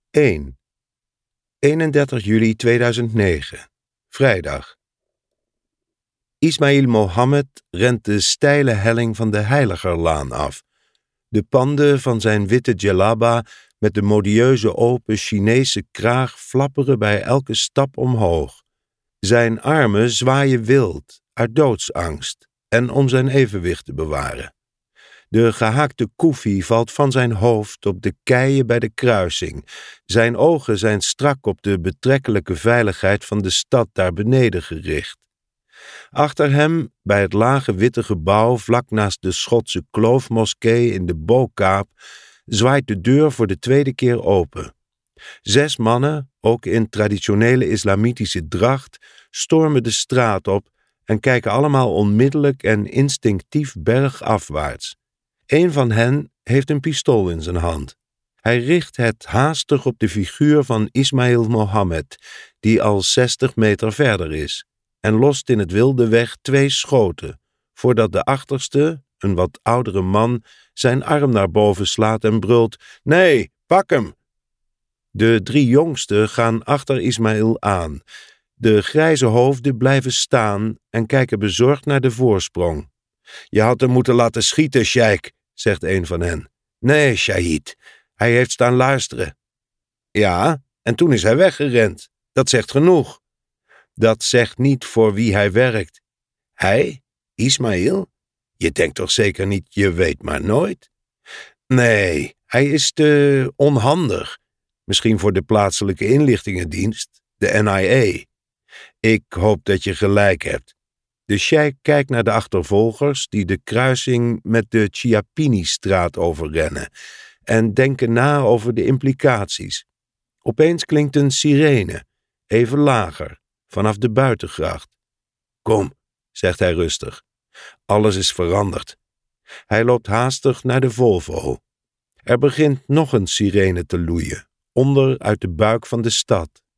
1. 31 juli 2009. Vrijdag. Ismail Mohammed rent de steile helling van de Heiligerlaan af. De panden van zijn witte djellaba met de modieuze open Chinese kraag flapperen bij elke stap omhoog. Zijn armen zwaaien wild, uit doodsangst, en om zijn evenwicht te bewaren. De gehaakte koefie valt van zijn hoofd op de keien bij de kruising. Zijn ogen zijn strak op de betrekkelijke veiligheid van de stad daar beneden gericht. Achter hem, bij het lage witte gebouw vlak naast de Schotse kloofmoskee in de Bo-Kaap, zwaait de deur voor de tweede keer open. 6 mannen, ook in traditionele islamitische dracht, stormen de straat op en kijken allemaal onmiddellijk en instinctief bergafwaarts. Een van hen heeft een pistool in zijn hand. Hij richt het haastig op de figuur van Ismail Mohammed, die al 60 meter verder is, en lost in het wilde weg 2 schoten, voordat de achterste, een wat oudere man, zijn arm naar boven slaat en brult: "Nee, pak hem!" De 3 jongsten gaan achter Ismail aan. De grijze hoofden blijven staan en kijken bezorgd naar de voorsprong. "Je had hem moeten laten schieten, sheik," zegt een van hen. "Nee, Shahid, hij heeft staan luisteren." "Ja, en toen is hij weggerend. Dat zegt genoeg." "Dat zegt niet voor wie hij werkt." "Hij? Ismail? Je denkt toch zeker niet, je weet maar nooit?" "Nee, hij is te onhandig. Misschien voor de plaatselijke inlichtingendienst, de NIA. Ik hoop dat je gelijk hebt." De sheik kijkt naar de achtervolgers die de kruising met de Chiappini-straat overrennen en denken na over de implicaties. Opeens klinkt een sirene, even lager, vanaf de buitengracht. "Kom," zegt hij rustig. "Alles is veranderd." Hij loopt haastig naar de Volvo. Er begint nog een sirene te loeien, onder uit de buik van de stad.